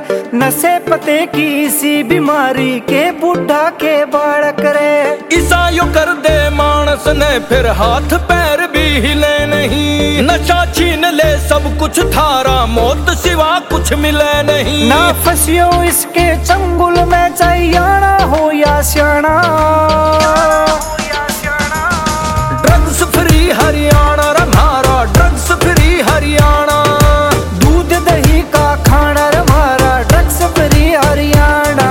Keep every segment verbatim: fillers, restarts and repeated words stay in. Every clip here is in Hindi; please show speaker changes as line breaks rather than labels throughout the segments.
नशे पते की इसी बीमारी के बूढ़ा के बालक रे।
ऐसा यो कर दे मानस ने फिर हाथ पैर भी हिले नहीं। नशा छीन ले सब कुछ थारा, मौत सिवा कुछ मिले नहीं।
ना फंसियो इसके चंगुल में, चाहे आना हो या सियाना।
ड्रग्स फ्री हरियाणा हमारा, ड्रग्स फ्री हरियाणा।
दूध दही का खाना हमारा, ड्रग्स फ्री हरियाणा।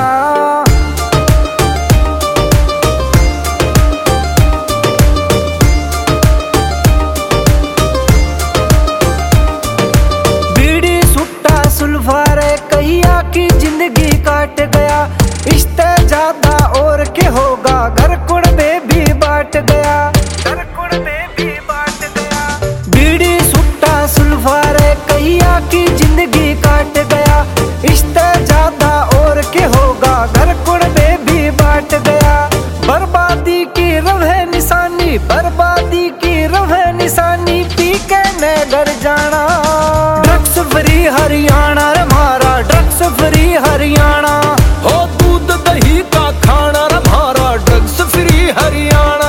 बीड़ी सुट्टा सुल्फार कहिया की जिंदगी काट गया। इससे ज्यादा और के होगा, घर कुड़बे भी बांट गया। घर कुड़बे भी बांट गया। बीड़ी सुट्टा सुल्फार कहिया की जिंदगी काट गया। इससे ज्यादा और के होगा, घर कुड़बे भी बांट गया। बर्बादी की रहे निशानी, बर्बादी की रहे निशानी, पी के न घर जाना। ड्रग्स फ्री हरियाणा हमारा, ड्रग्स फ्री हरियाणा।
हो दूध दही का खाना हमारा, ड्रग्स फ्री हरियाणा।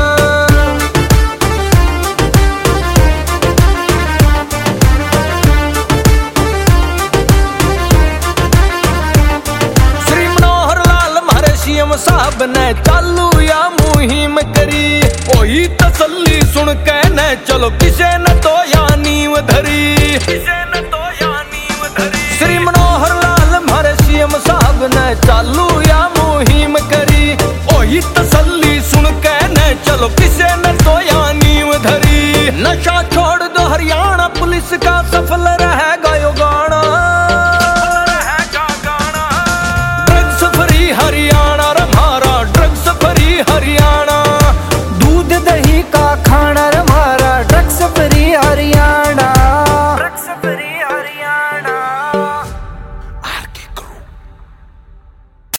श्री मनोहर लाल हमारे सीएम साहब ने चालू या मुहिम करी। ओही तसल्ली सुन के न चलो, किसे न तो या नींव धरी। किसे न तो या नींव धरी। श्री मनोहर लाल हमारे सीएम साहब ने चालू या मुहिम करी। ओही तसल्ली सुन के न चलो, किसे न तो या नींव धरी। नशा छोड़ दो हरियाणा पुलिस